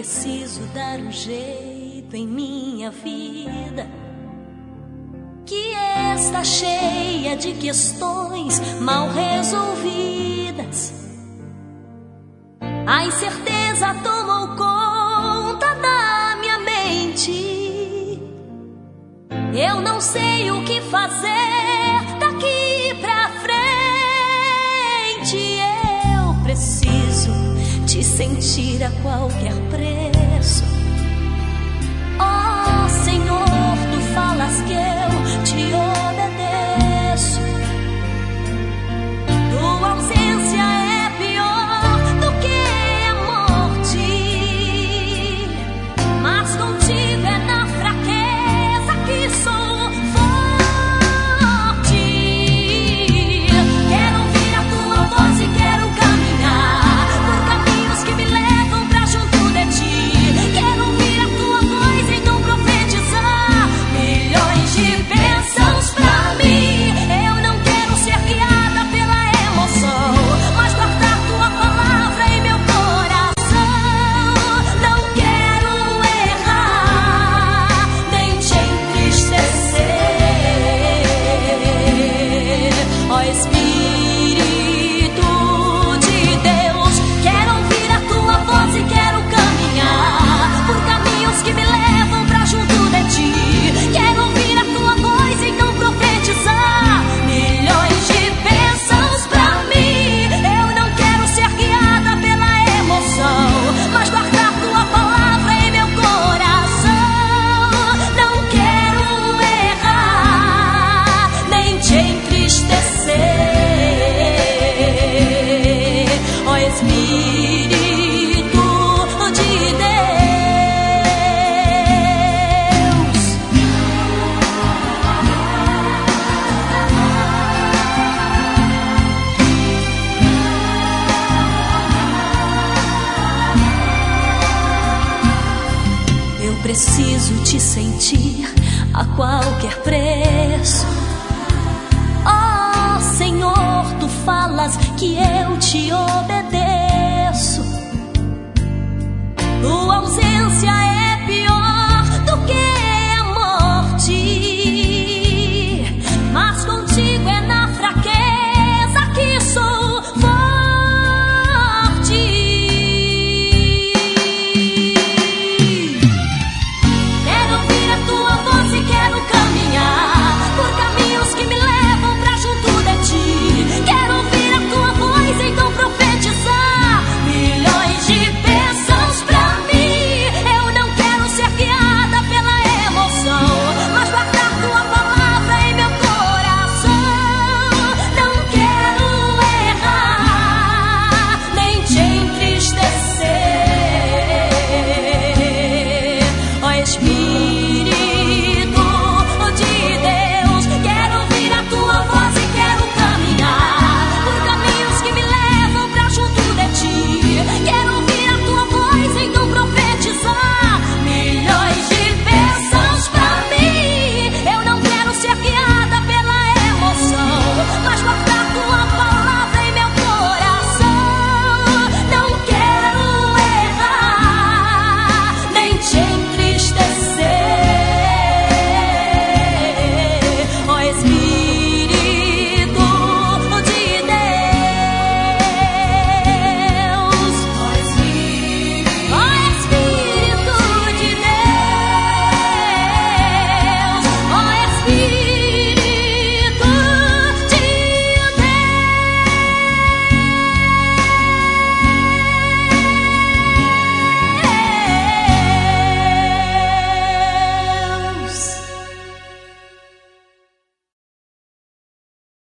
preciso dar um jeito em minha vida, que está cheia de questões mal resolvidas. A incerteza tomou conta da minha mente. Eu não sei o que fazer daqui pra frente. Eu preciso te sentir a qualquer preço. Oh, Senhor, tu falas que eu te obedeço. Tua ausência é pior do que a morte, mas contigo é na fraqueza que sou forte. Quero ouvir a tua voz e quero caminhar por caminhos que me levam pra junto de ti. Quero ouvir a tua voz e então profetizar milhões de bênçãos pra mim. Eu não quero ser guiada pela emoção, mas guardar tua palavra em meu coração. Não quero errar, nem te entristecer. Ó Espírito de Deus, quero ouvir a tua voz e quero caminhar por caminhos que me levam pra junto de ti. Quero ouvir a tua voz e então profetizar milhões de bênçãos pra mim. Eu não quero ser guiada pela emoção, mas guardar tua palavra em meu coração. Não quero errar, nem te entristecer. Ó Espírito de Deus. Eu preciso te sentir a qualquer preço. Oh, Senhor, tu falas que eu te obedeço.